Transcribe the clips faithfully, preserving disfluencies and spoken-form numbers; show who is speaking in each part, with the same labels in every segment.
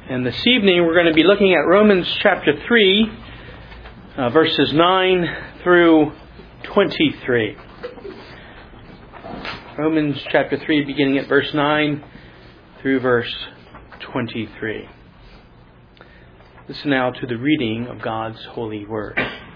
Speaker 1: And this evening we're going to be looking at Romans chapter three, uh, verses nine through twenty-three. Romans chapter three, beginning at verse nine through verse twenty-three. Listen now to the reading of God's holy word.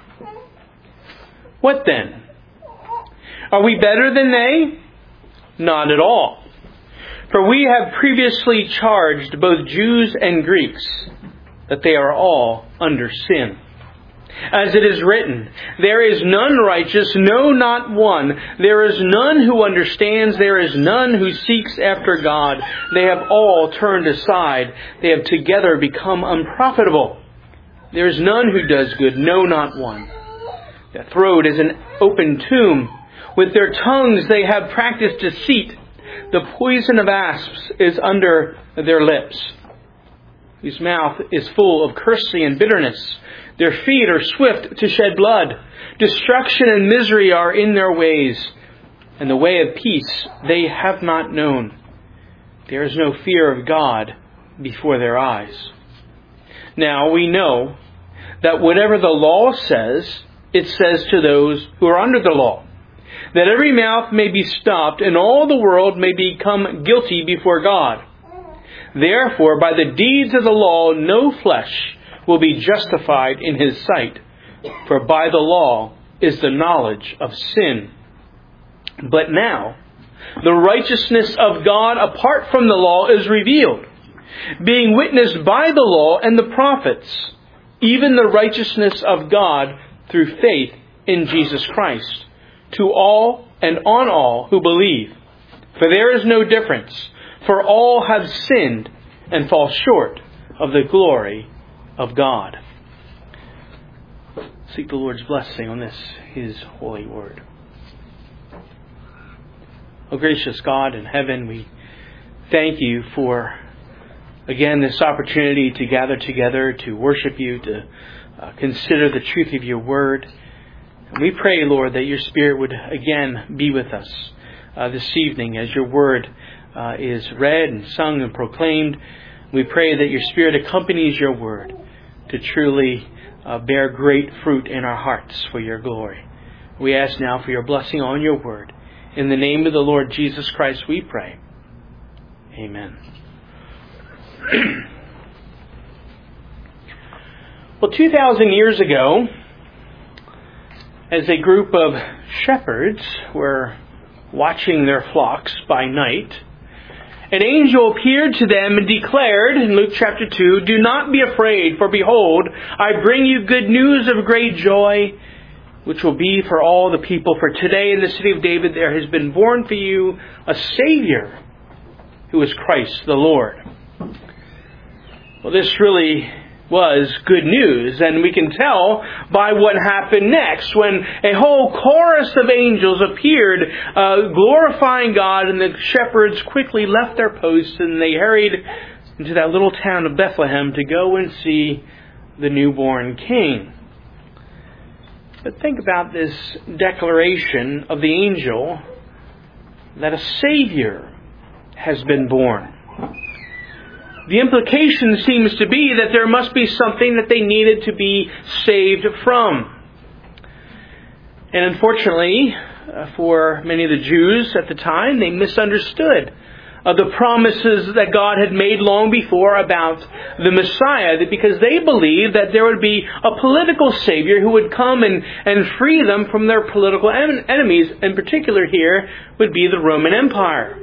Speaker 1: What then? Are we better than they? Not at all. For we have previously charged both Jews and Greeks that they are all under sin. As it is written, there is none righteous, no, not one. There is none who understands. There is none who seeks after God. They have all turned aside. They have together become unprofitable. There is none who does good, no, not one. Their throat is an open tomb. With their tongues they have practiced deceit. The poison of asps is under their lips, whose mouth is full of cursing and bitterness. Their feet are swift to shed blood. Destruction and misery are in their ways, and the way of peace they have not known. There is no fear of God before their eyes. Now we know that whatever the law says, it says to those who are under the law, that every mouth may be stopped and all the world may become guilty before God. Therefore, by the deeds of the law, no flesh will be justified in his sight, for by the law is the knowledge of sin. But now, the righteousness of God apart from the law is revealed, being witnessed by the law and the prophets, even the righteousness of God through faith in Jesus Christ, to all and on all who believe. For there is no difference, for all have sinned and fall short of the glory of God. Seek the Lord's blessing on this, His holy word. O gracious God in heaven, we thank You for, again, this opportunity to gather together, to worship You, to uh, consider the truth of Your word. And we pray, Lord, that Your Spirit would again be with us uh, this evening as Your word uh, is read and sung and proclaimed. We pray that Your Spirit accompanies Your word to truly uh, bear great fruit in our hearts for Your glory. We ask now for Your blessing on Your word. In the name of the Lord Jesus Christ we pray. Amen. Well, two thousand years ago, as a group of shepherds were watching their flocks by night, an angel appeared to them and declared in Luke chapter two, "Do not be afraid, for behold, I bring you good news of great joy, which will be for all the people. For today in the city of David there has been born for you a Savior, who is Christ the Lord." Well, this really was good news, and we can tell by what happened next when a whole chorus of angels appeared uh, glorifying God, and the shepherds quickly left their posts and they hurried into that little town of Bethlehem to go and see the newborn king. But think about this declaration of the angel that a Savior has been born. The implication seems to be that there must be something that they needed to be saved from. And unfortunately, uh, for many of the Jews at the time, they misunderstood uh, the promises that God had made long before about the Messiah, because they believed that there would be a political Savior who would come and, and free them from their political en- enemies. In particular here would be the Roman Empire.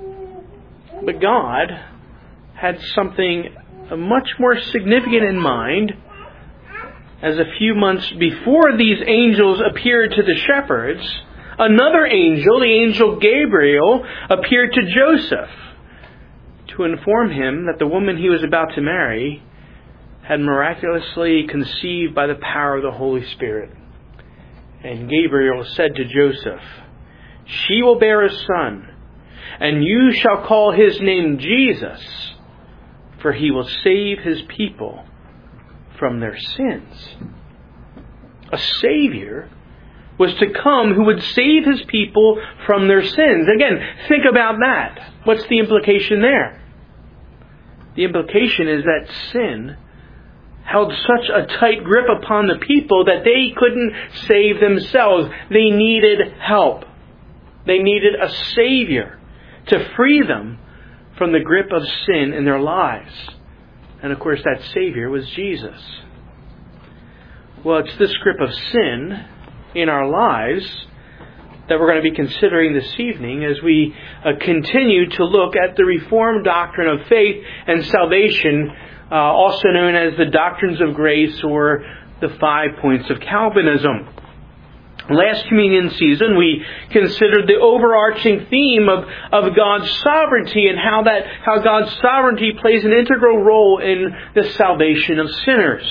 Speaker 1: But God had something much more significant in mind, as a few months before these angels appeared to the shepherds, another angel, the angel Gabriel, appeared to Joseph to inform him that the woman he was about to marry had miraculously conceived by the power of the Holy Spirit. And Gabriel said to Joseph, "She will bear a son, and you shall call his name Jesus, for he will save his people from their sins." A Savior was to come who would save His people from their sins. Again, think about that. What's the implication there? The implication is that sin held such a tight grip upon the people that they couldn't save themselves. They needed help. They needed a Savior to free them from the grip of sin in their lives. And of course, that Savior was Jesus. Well, it's this grip of sin in our lives that we're going to be considering this evening as we uh, continue to look at the Reformed doctrine of faith and salvation, uh, also known as the doctrines of grace or the five points of Calvinism. Last communion season, we considered the overarching theme of, of God's sovereignty and how that how God's sovereignty plays an integral role in the salvation of sinners.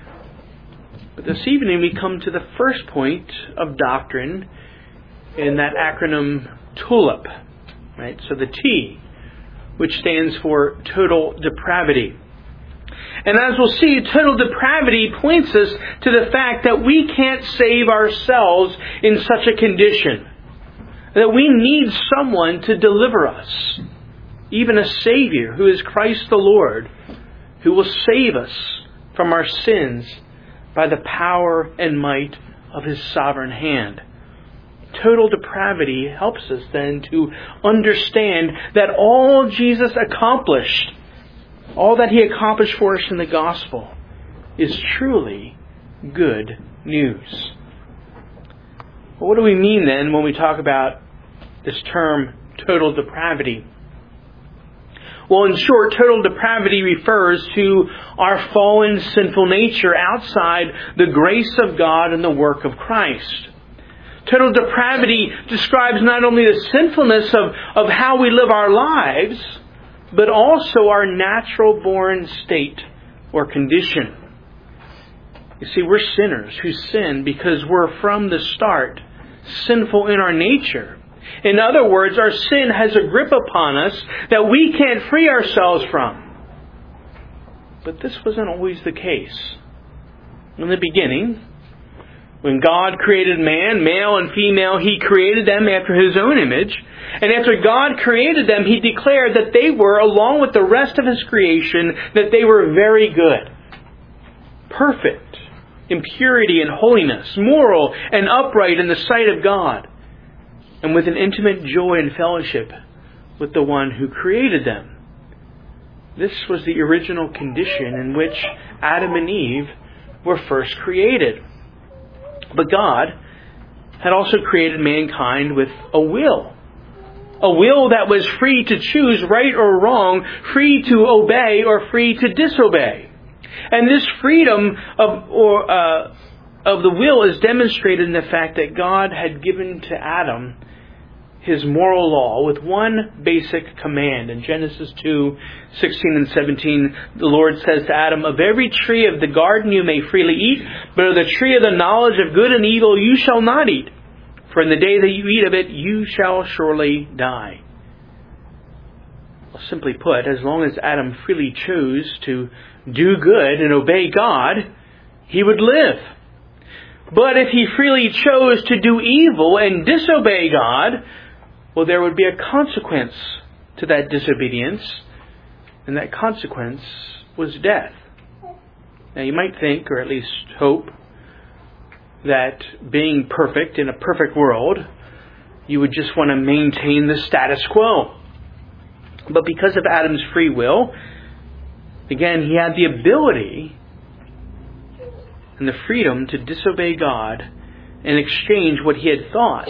Speaker 1: But this evening we come to the first point of doctrine in that acronym TULIP, right? So the T, which stands for total depravity. And as we'll see, total depravity points us to the fact that we can't save ourselves in such a condition. That we need someone to deliver us. Even a Savior who is Christ the Lord, who will save us from our sins by the power and might of His sovereign hand. Total depravity helps us then to understand that all Jesus accomplished, all that He accomplished for us in the gospel, is truly good news. Well, what do we mean then when we talk about this term total depravity? Well, in short, total depravity refers to our fallen sinful nature outside the grace of God and the work of Christ. Total depravity describes not only the sinfulness of, of how we live our lives, but also our natural-born state or condition. You see, we're sinners who sin because we're from the start sinful in our nature. In other words, our sin has a grip upon us that we can't free ourselves from. But this wasn't always the case. In the beginning, when God created man, male and female, He created them after His own image. And after God created them, He declared that they were, along with the rest of His creation, that they were very good. Perfect in purity and holiness, moral and upright in the sight of God, and with an intimate joy and fellowship with the One who created them. This was the original condition in which Adam and Eve were first created. But God had also created mankind with a will. A will that was free to choose right or wrong, free to obey or free to disobey. And this freedom of or uh, of the will is demonstrated in the fact that God had given to Adam His moral law with one basic command. In Genesis two, sixteen and seventeen, the Lord says to Adam, "Of every tree of the garden you may freely eat, but of the tree of the knowledge of good and evil you shall not eat. For in the day that you eat of it, you shall surely die." Well, simply put, as long as Adam freely chose to do good and obey God, he would live. But if he freely chose to do evil and disobey God, well, there would be a consequence to that disobedience, and that consequence was death. Now, you might think, or at least hope, that being perfect in a perfect world, you would just want to maintain the status quo. But because of Adam's free will, again, he had the ability and the freedom to disobey God and exchange what he had thought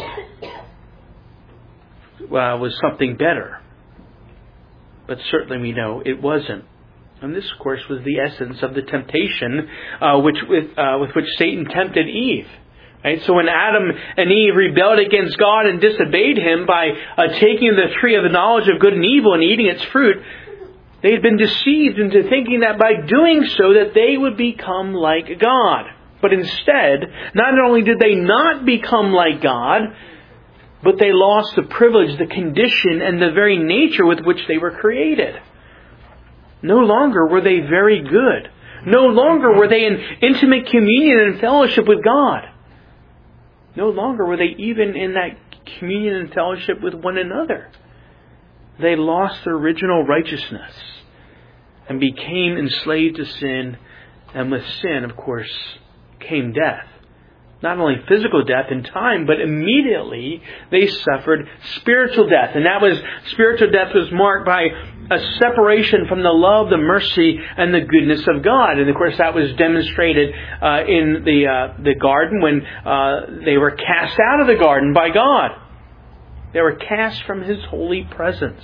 Speaker 1: uh, was something better. But certainly we know it wasn't. And this, of course, was the essence of the temptation uh, which with, uh, with which Satan tempted Eve. Right? So when Adam and Eve rebelled against God and disobeyed Him by uh, taking the tree of the knowledge of good and evil and eating its fruit, they had been deceived into thinking that by doing so that they would become like God. But instead, not only did they not become like God, but they lost the privilege, the condition, and the very nature with which they were created. No longer were they very good. No longer were they in intimate communion and fellowship with God. No longer were they even in that communion and fellowship with one another. They lost their original righteousness. and became enslaved to sin. And with sin, of course, came death. Not only physical death in time, but immediately they suffered spiritual death. And that was, spiritual death was marked by a separation from the love, the mercy, and the goodness of God. And of course that was demonstrated uh, in the uh, the garden when uh, they were cast out of the garden by God. They were cast from His holy presence.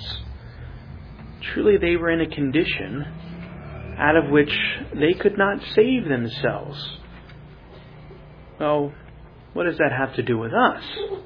Speaker 1: Truly they were in a condition out of which they could not save themselves. Well, what does that have to do with us?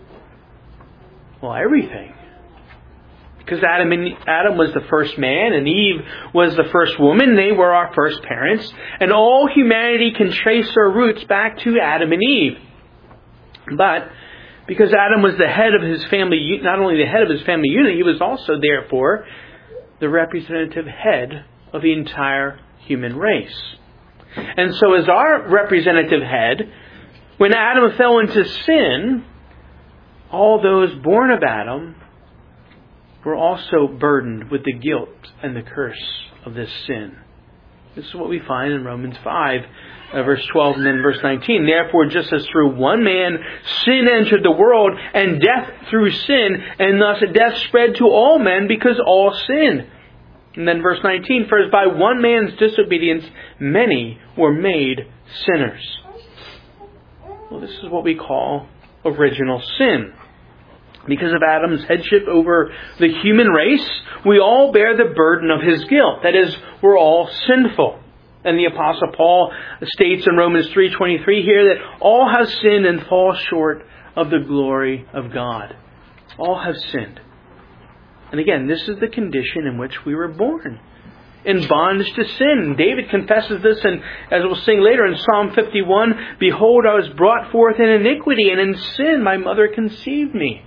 Speaker 1: Well, everything. Because Adam and Adam was the first man and Eve was the first woman. They were our first parents. And all humanity can trace their roots back to Adam and Eve. But because Adam was the head of his family, not only the head of his family unit, he was also therefore the representative head of the entire human race. And so as our representative head, when Adam fell into sin, all those born of Adam were also burdened with the guilt and the curse of this sin. This is what we find in Romans five, uh, verse twelve and then verse nineteen. Therefore, just as through one man sin entered the world, and death through sin, and thus death spread to all men because all sinned. And then verse nineteen, for as by one man's disobedience many were made sinners. Well, this is what we call original sin. Because of Adam's headship over the human race, we all bear the burden of his guilt. That is, we're all sinful. And the Apostle Paul states in Romans three twenty-three here that all have sinned and fall short of the glory of God. All have sinned. And again, this is the condition in which we were born. In bondage to sin. David confesses this, and as we'll sing later in Psalm fifty-one, behold, I was brought forth in iniquity, and in sin my mother conceived me.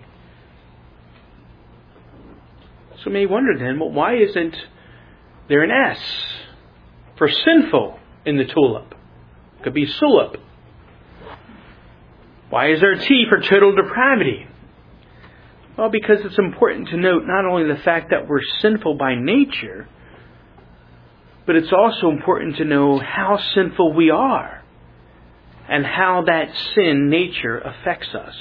Speaker 1: So you may wonder then, well, why isn't there an S for sinful in the tulip? It could be sulip. Why is there a T for total depravity? Well, because it's important to note not only the fact that we're sinful by nature, but it's also important to know how sinful we are and how that sin nature affects us.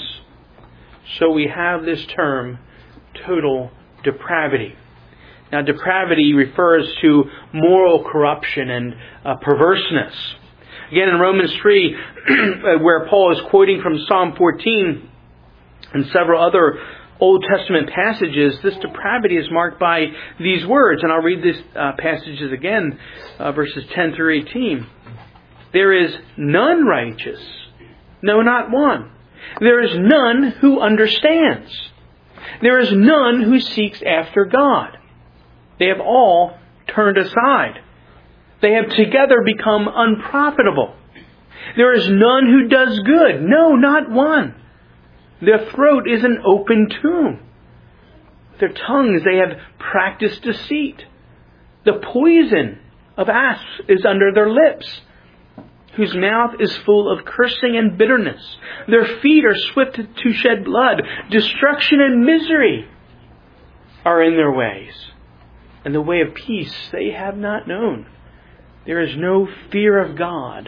Speaker 1: So we have this term, total depravity. Now, depravity refers to moral corruption and uh, perverseness. Again, in Romans three, where Paul is quoting from Psalm fourteen and several other Old Testament passages, this depravity is marked by these words. And I'll read these uh, passages again, uh, verses ten through eighteen. There is none righteous, no, not one. There is none who understands. There is none who seeks after God. They have all turned aside. They have together become unprofitable. There is none who does good. No, not one. Their throat is an open tomb. Their tongues, they have practiced deceit. The poison of asps is under their lips, whose mouth is full of cursing and bitterness. Their feet are swift to shed blood. Destruction and misery are in their ways. And the way of peace they have not known. There is no fear of God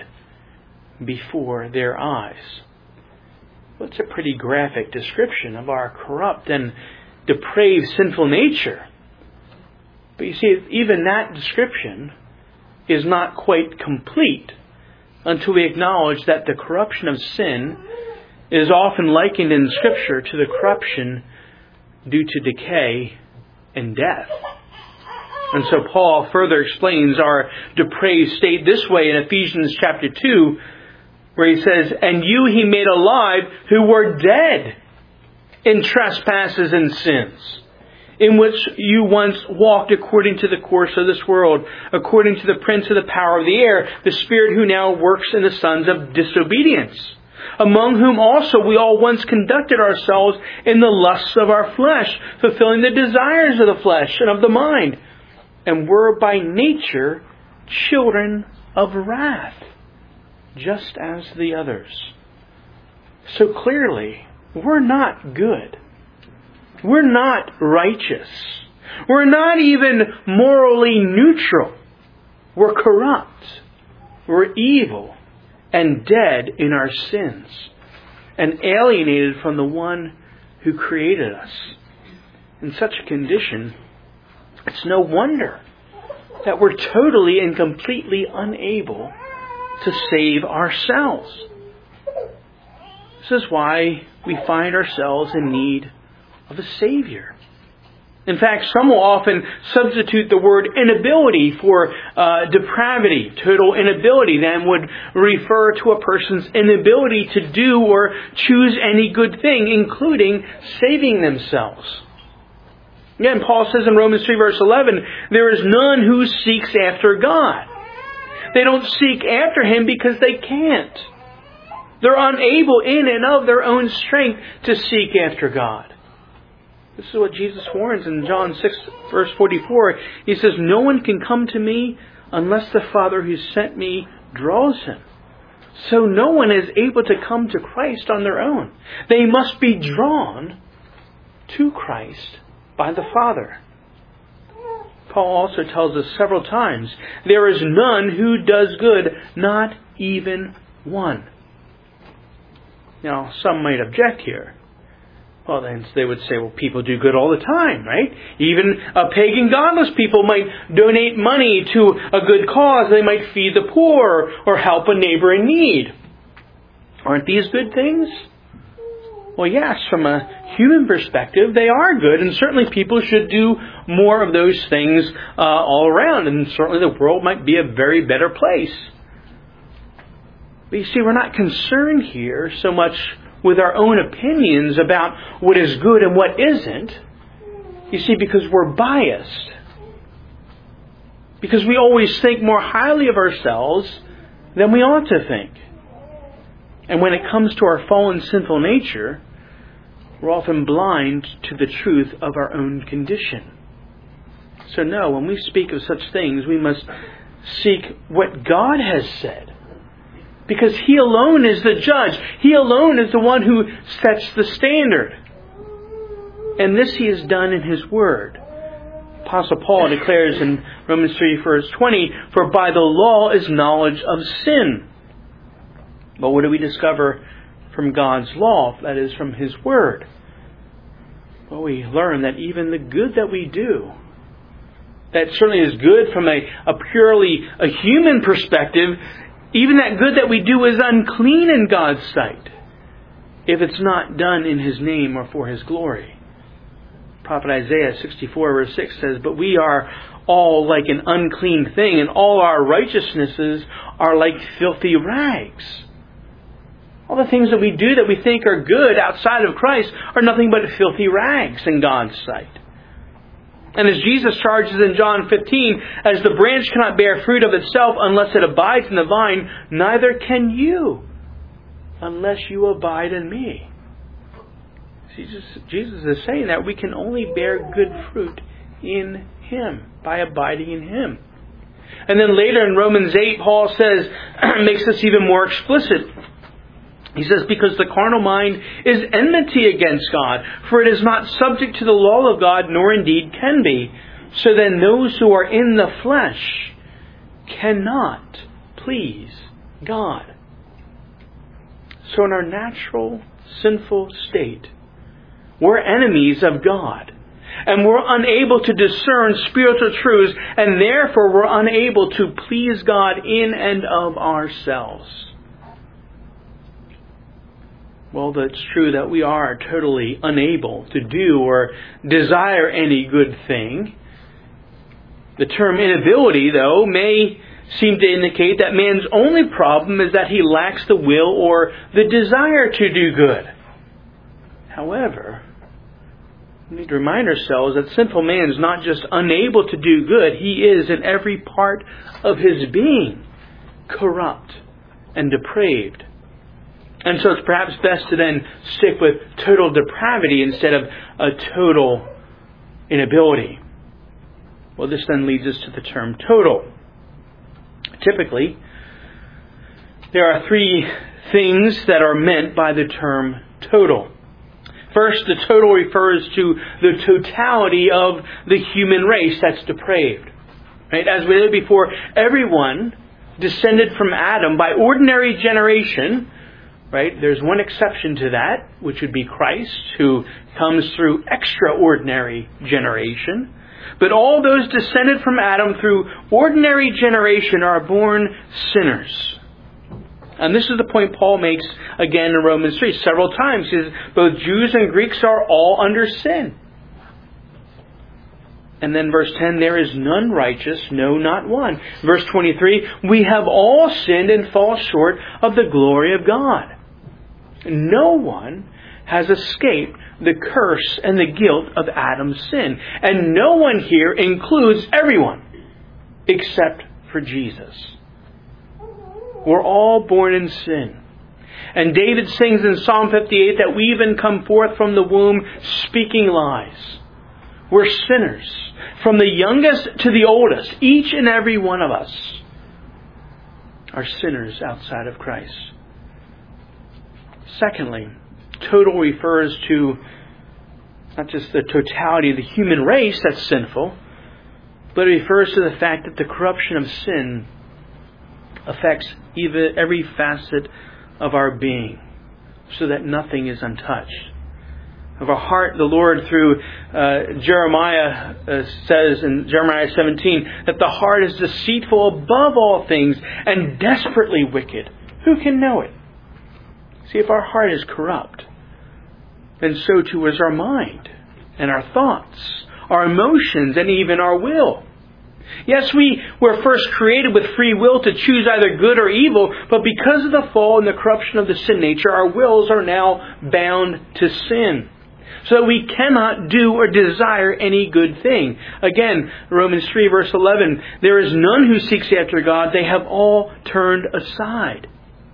Speaker 1: before their eyes. Well, it's a pretty graphic description of our corrupt and depraved sinful nature. But you see, even that description is not quite complete until we acknowledge that the corruption of sin is often likened in Scripture to the corruption due to decay and death. And so Paul further explains our depraved state this way in Ephesians chapter two, where he says, and you he made alive who were dead in trespasses and sins, in which you once walked according to the course of this world, according to the prince of the power of the air, the spirit who now works in the sons of disobedience, among whom also we all once conducted ourselves in the lusts of our flesh, fulfilling the desires of the flesh and of the mind, and were by nature children of wrath, just as the others. So clearly, we're not good. We're not righteous. We're not even morally neutral. We're corrupt. We're evil and dead in our sins and alienated from the one who created us. In such a condition, it's no wonder that we're totally and completely unable to save ourselves. This is why we find ourselves in need of a Savior. In fact, some will often substitute the word inability for uh, depravity. Total inability then would refer to a person's inability to do or choose any good thing, including saving themselves. Again, Paul says in Romans three verse eleven, there is none who seeks after God. They don't seek after Him because they can't. They're unable in and of their own strength to seek after God. This is what Jesus warns in John six verse forty-four. He says, no one can come to me unless the Father who sent me draws him. So no one is able to come to Christ on their own. They must be drawn to Christ by the Father. Paul also tells us several times, there is none who does good, not even one. Now, some might object here. Well, then they would say, well, people do good all the time, right? Even uh, pagan godless people might donate money to a good cause. They might feed the poor or help a neighbor in need. Aren't these good things? Well, yes, from a human perspective, they are good, and certainly people should do more of those things uh, all around, and certainly the world might be a very better place. But you see, we're not concerned here so much with our own opinions about what is good and what isn't. You see, because we're biased. Because we always think more highly of ourselves than we ought to think. And when it comes to our fallen sinful nature, we're often blind to the truth of our own condition. So no, when we speak of such things, we must seek what God has said. Because He alone is the judge. He alone is the one who sets the standard. And this He has done in His Word. Apostle Paul declares in Romans three verse twenty, for by the law is knowledge of sin. But what do we discover from God's law? That is, from His Word. Well, we learn that even the good that we do, that certainly is good from a, a purely a human perspective, even that good that we do is unclean in God's sight if it's not done in His name or for His glory. Prophet Isaiah sixty-four verse six says, but we are all like an unclean thing, and all our righteousnesses are like filthy rags. All the things that we do that we think are good outside of Christ are nothing but filthy rags in God's sight. And as Jesus charges in John fifteen, as the branch cannot bear fruit of itself unless it abides in the vine, neither can you unless you abide in me. Jesus, Jesus is saying that we can only bear good fruit in Him, by abiding in Him. And then later in Romans eight, Paul says, makes this even more explicit. He says, because the carnal mind is enmity against God, for it is not subject to the law of God, nor indeed can be. So then those who are in the flesh cannot please God. So in our natural, sinful state, we're enemies of God. And we're unable to discern spiritual truths, and therefore we're unable to please God in and of ourselves. Well, it's true that we are totally unable to do or desire any good thing. The term inability, though, may seem to indicate that man's only problem is that he lacks the will or the desire to do good. However, we need to remind ourselves that sinful man is not just unable to do good, he is in every part of his being corrupt and depraved. And so it's perhaps best to then stick with total depravity instead of a total inability. Well, this then leads us to the term total. Typically, there are three things that are meant by the term total. First, the total refers to the totality of the human race that's depraved. Right? As we did before, everyone descended from Adam by ordinary generation. Right? There's one exception to that, which would be Christ, who comes through extraordinary generation. But all those descended from Adam through ordinary generation are born sinners. And this is the point Paul makes again in Romans three several times. He says, both Jews and Greeks are all under sin. And then verse ten, there is none righteous, no, not one. Verse twenty-three, we have all sinned and fall short of the glory of God. No one has escaped the curse and the guilt of Adam's sin. And no one here includes everyone except for Jesus. We're all born in sin. And David sings in Psalm fifty-eight that we even come forth from the womb speaking lies. We're sinners. From the youngest to the oldest, each and every one of us are sinners outside of Christ. Secondly, total refers to not just the totality of the human race that's sinful, but it refers to the fact that the corruption of sin affects even every facet of our being, so that nothing is untouched. Of our heart, the Lord, through uh, Jeremiah, uh, says in Jeremiah seventeen, that the heart is deceitful above all things and desperately wicked. Who can know it? See, if our heart is corrupt, then so too is our mind and our thoughts, our emotions, and even our will. Yes, we were first created with free will to choose either good or evil, but because of the fall and the corruption of the sin nature, our wills are now bound to sin. So that we cannot do or desire any good thing. Again, Romans three verse eleven, there is none who seeks after God, they have all turned aside.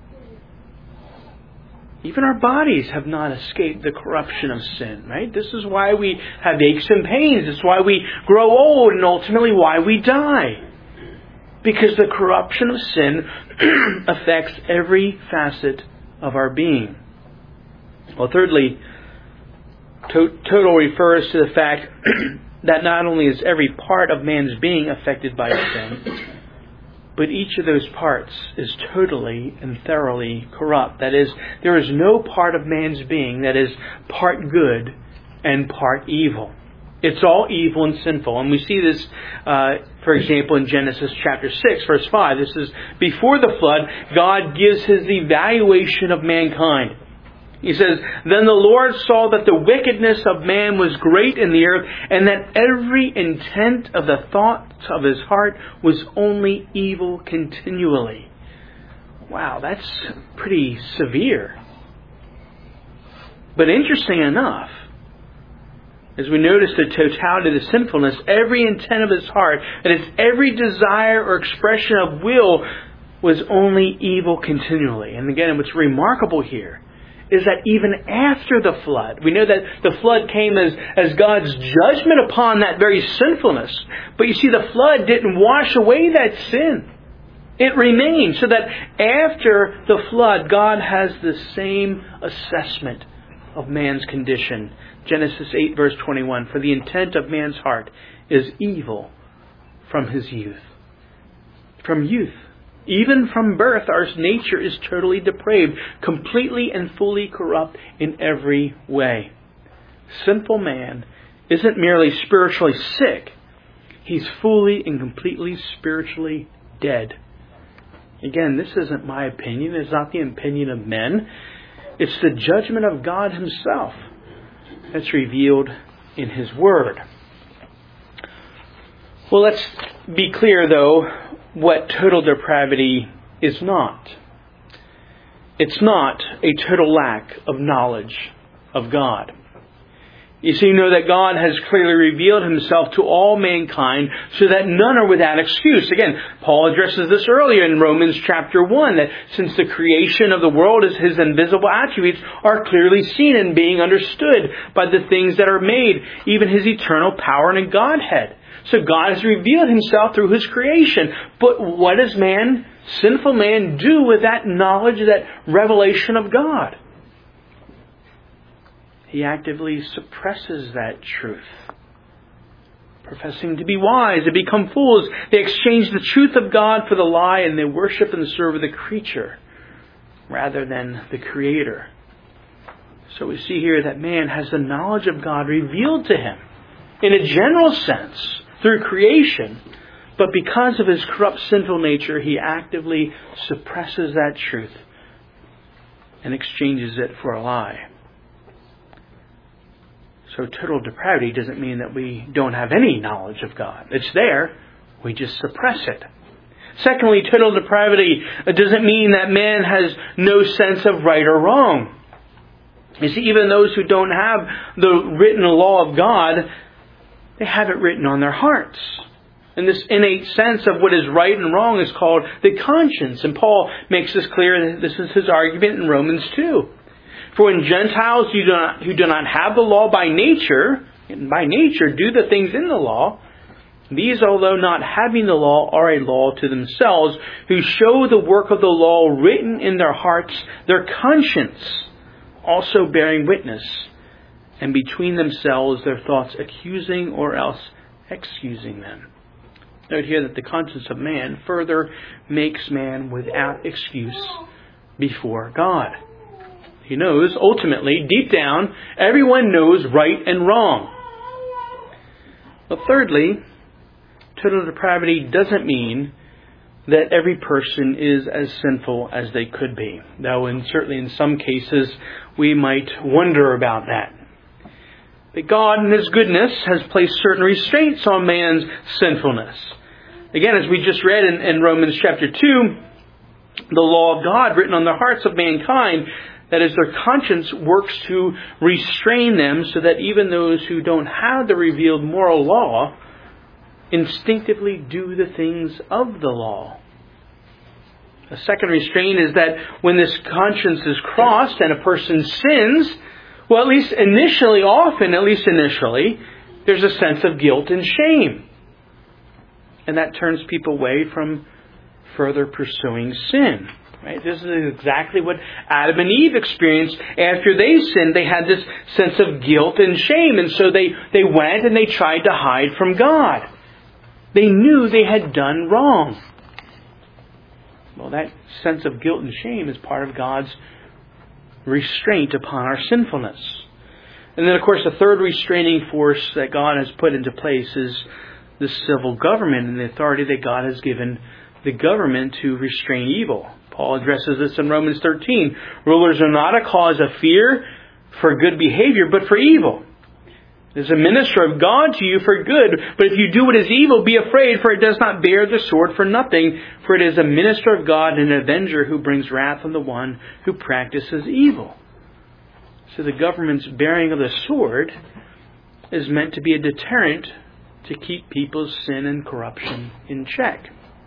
Speaker 1: Even our bodies have not escaped the corruption of sin, right? This is why we have aches and pains. It's why we grow old and ultimately why we die. Because the corruption of sin affects every facet of our being. Well, thirdly, to- total refers to the fact that not only is every part of man's being affected by sin, but each of those parts is totally and thoroughly corrupt. That is, there is no part of man's being that is part good and part evil. It's all evil and sinful. And we see this, uh, for example, in Genesis chapter six, verse five. This is before the flood, God gives His evaluation of mankind. He says, then the Lord saw that the wickedness of man was great in the earth, and that every intent of the thoughts of his heart was only evil continually. Wow, that's pretty severe. But interesting enough, as we notice the totality of the sinfulness, every intent of his heart, and its every desire or expression of will was only evil continually. And again, what's remarkable here is that even after the flood, we know that the flood came as, as God's judgment upon that very sinfulness. But you see, the flood didn't wash away that sin. It remained. So that after the flood, God has the same assessment of man's condition. Genesis eight verse twenty-one, for the intent of man's heart is evil from his youth. From youth. Even from birth, our nature is totally depraved, completely and fully corrupt in every way. Sinful man isn't merely spiritually sick. He's fully and completely spiritually dead. Again, this isn't my opinion. It's not the opinion of men. It's the judgment of God Himself that's revealed in His Word. Well, let's be clear, though, what total depravity is not. It's not a total lack of knowledge of God. You see, you know that God has clearly revealed Himself to all mankind so that none are without excuse. Again, Paul addresses this earlier in Romans chapter one, that since the creation of the world is His invisible attributes are clearly seen and being understood by the things that are made, even His eternal power and Godhead. So God has revealed Himself through His creation. But what does man, sinful man, do with that knowledge, that revelation of God? He actively suppresses that truth. Professing to be wise, they become fools. They exchange the truth of God for the lie, and they worship and serve the creature rather than the Creator. So we see here that man has the knowledge of God revealed to him in a general sense through creation, but because of his corrupt sinful nature, he actively suppresses that truth and exchanges it for a lie. So total depravity doesn't mean that we don't have any knowledge of God. It's there. We just suppress it. Secondly, total depravity doesn't mean that man has no sense of right or wrong. You see, even those who don't have the written law of God, they have it written on their hearts. And this innate sense of what is right and wrong is called the conscience. And Paul makes this clear. This is his argument in Romans two. For when Gentiles who do not, who do not have the law by nature, and by nature do the things in the law, these, although not having the law, are a law to themselves, who show the work of the law written in their hearts, their conscience also bearing witness, and between themselves their thoughts accusing or else excusing them. Note here that the conscience of man further makes man without excuse before God. He knows, ultimately, deep down, everyone knows right and wrong. But thirdly, total depravity doesn't mean that every person is as sinful as they could be. Though in, certainly in some cases we might wonder about that. But God in His goodness has placed certain restraints on man's sinfulness. Again, as we just read in, in Romans chapter two, the law of God written on the hearts of mankind, that is, their conscience works to restrain them so that even those who don't have the revealed moral law instinctively do the things of the law. A second restraint is that when this conscience is crossed and a person sins, well, at least initially, often, at least initially, there's a sense of guilt and shame. And that turns people away from further pursuing sin. Right? This is exactly what Adam and Eve experienced after they sinned. They had this sense of guilt and shame. And so they, they went and they tried to hide from God. They knew they had done wrong. Well, that sense of guilt and shame is part of God's restraint upon our sinfulness. And then, of course, the third restraining force that God has put into place is the civil government and the authority that God has given the government to restrain evil. Paul addresses this in Romans thirteen. Rulers are not a cause of fear for good behavior, but for evil. It is a minister of God to you for good, but if you do what is evil, be afraid, for it does not bear the sword for nothing, for it is a minister of God and an avenger who brings wrath on the one who practices evil. So the government's bearing of the sword is meant to be a deterrent to keep people's sin and corruption in check.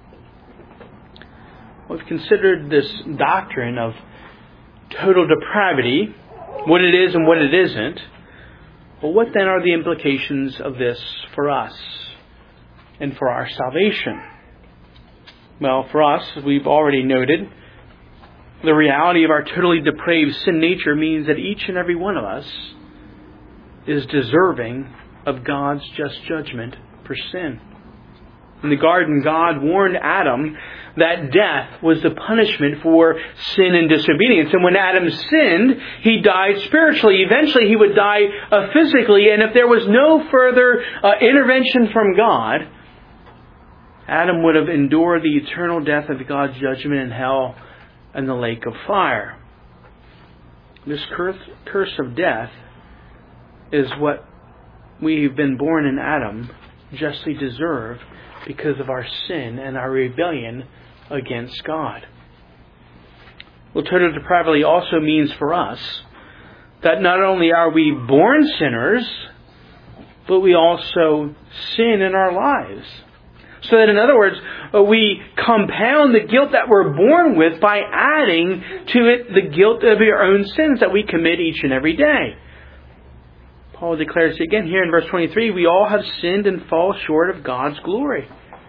Speaker 1: We've considered this doctrine of total depravity, what it is and what it isn't. Well, what then are the implications of this for us and for our salvation? Well, for us, as we've already noted, the reality of our totally depraved sin nature means that each and every one of us is deserving of God's just judgment for sin. In the garden, God warned Adam that death was the punishment for sin and disobedience. And when Adam sinned, he died spiritually. Eventually, he would die uh, physically. And if there was no further uh, intervention from God, Adam would have endured the eternal death of God's judgment in hell and the lake of fire. This curse, curse of death is what we've been born in Adam justly deserve because of our sin and our rebellion against God. Well, total depravity also means for us that not only are we born sinners, but we also sin in our lives. So that, in other words, we compound the guilt that we're born with by adding to it the guilt of our own sins that we commit each and every day. Paul declares again here in verse twenty-three, we all have sinned and fall short of God's glory.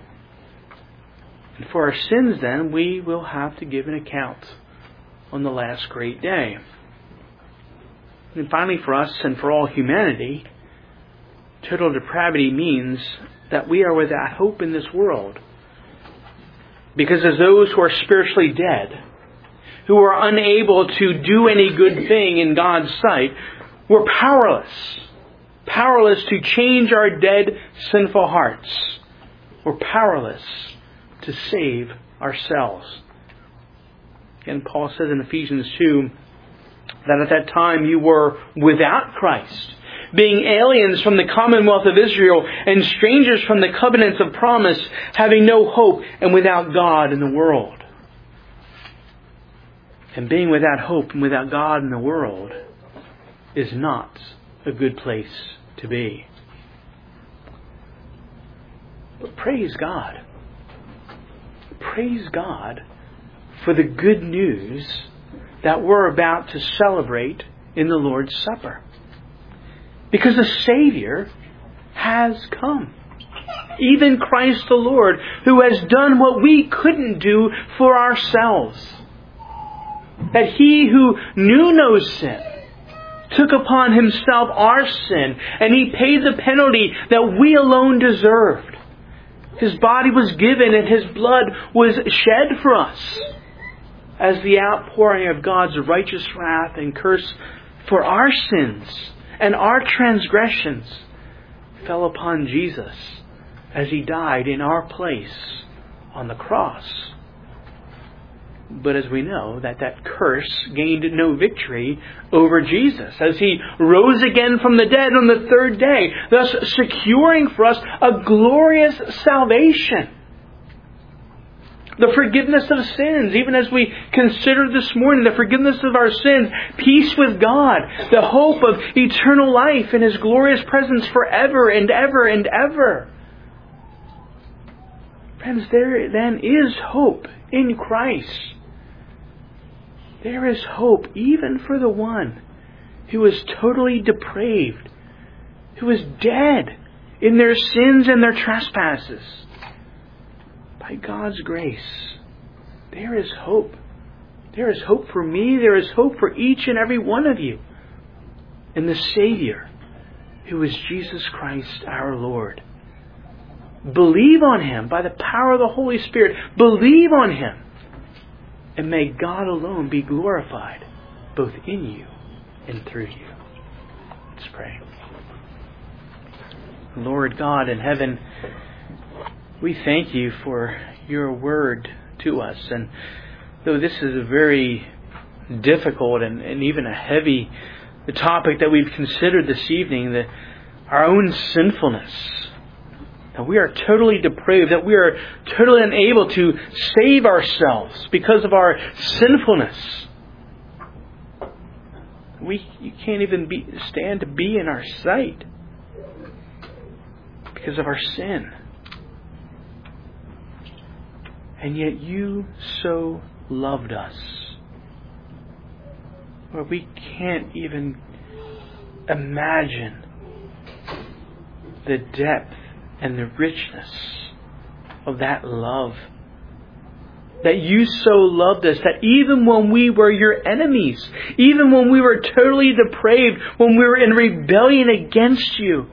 Speaker 1: And for our sins then, we will have to give an account on the last great day. And finally for us and for all humanity, Total depravity means that we are without hope in this world. Because as those who are spiritually dead, who are unable to do any good thing in God's sight, we're powerless. Powerless to change our dead, sinful hearts. We're powerless to save ourselves. And Paul says in Ephesians two that at that time you were without Christ, being aliens from the commonwealth of Israel and strangers from the covenants of promise, having no hope and without God in the world. And being without hope and without God in the world is not a good place to be. But praise God. Praise God for the good news that we're about to celebrate in the Lord's Supper. Because the Savior has come. Even Christ the Lord, who has done what we couldn't do for ourselves. That He who knew no sin took upon Himself our sin, and He paid the penalty that we alone deserved. His body was given and His blood was shed for us as the outpouring of God's righteous wrath and curse for our sins and our transgressions fell upon Jesus as He died in our place on the cross. But as we know, that that curse gained no victory over Jesus as He rose again from the dead on the third day, thus securing for us a glorious salvation. The forgiveness of sins, even as we consider this morning, the forgiveness of our sins, peace with God, the hope of eternal life in His glorious presence forever and ever and ever. Friends, there then is hope in Christ. There is hope even for the one who is totally depraved, who is dead in their sins and their trespasses. By God's grace, there is hope. There is hope for me. There is hope for each and every one of you in the Savior, who is Jesus Christ our Lord. Believe on Him by the power of the Holy Spirit. Believe on Him. And may God alone be glorified, both in you and through you. Let's pray. Lord God in heaven, we thank You for Your word to us. And though this is a very difficult and, and even a heavy the topic that we've considered this evening, that our own sinfulness, that we are totally depraved, that we are totally unable to save ourselves because of our sinfulness. We you can't even be, stand to be in our sight because of our sin. And yet You so loved us, where we can't even imagine the depth and the richness of that love. That You so loved us that even when we were Your enemies, even when we were totally depraved, when we were in rebellion against You,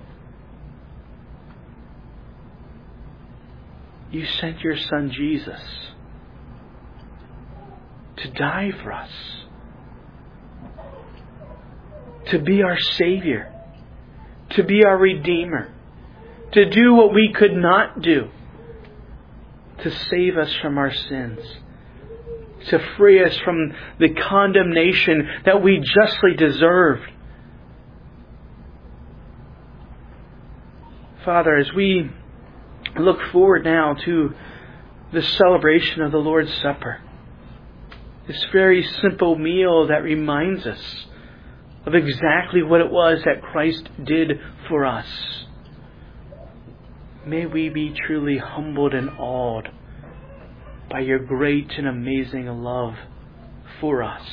Speaker 1: You sent Your Son Jesus to die for us, to be our Savior, to be our Redeemer, to do what we could not do, to save us from our sins, to free us from the condemnation that we justly deserved. Father, as we look forward now to the celebration of the Lord's Supper, this very simple meal that reminds us of exactly what it was that Christ did for us, may we be truly humbled and awed by Your great and amazing love for us,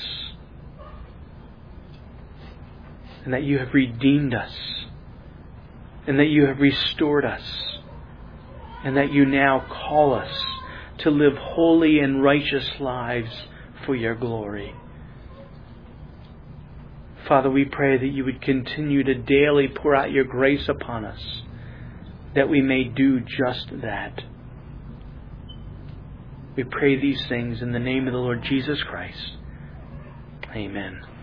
Speaker 1: and that You have redeemed us, and that You have restored us, and that You now call us to live holy and righteous lives for Your glory. Father, we pray that you would continue to daily pour out your grace upon us, that we may do just that. We pray these things in the name of the Lord Jesus Christ. Amen.